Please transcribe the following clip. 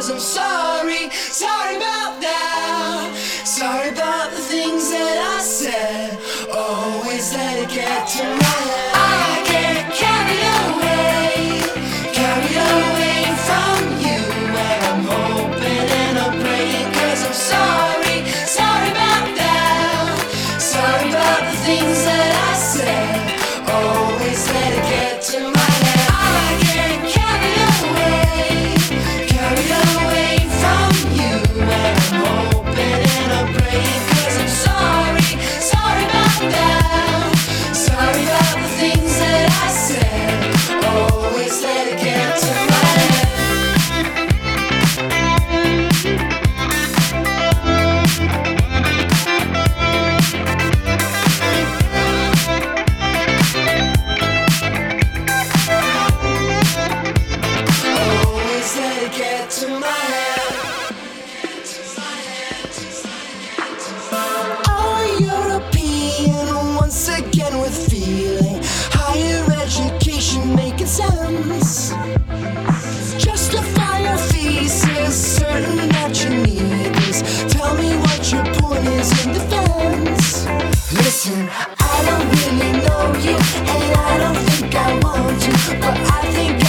'cause I'm sorry, sorry about that. Sorry about the things that I said. Always let it get to my head. I get carried away from you. And I'm hoping and I'm praying 'cause I'm sorry, sorry about that. Sorry about the things that I said. Always let it get to my head. I get carried away from you. And I'm hoping and I'm praying 'cause I'm sorry, sorry about that. Sorry about the things that I said. Always let it get to my head. Always let it get to my head. All European once again with feeling. Higher education making sense. Justify your thesis, certain that you need this. Tell me what your point is in defense. Listen, I don't really know you, and I don't think I want to, but I think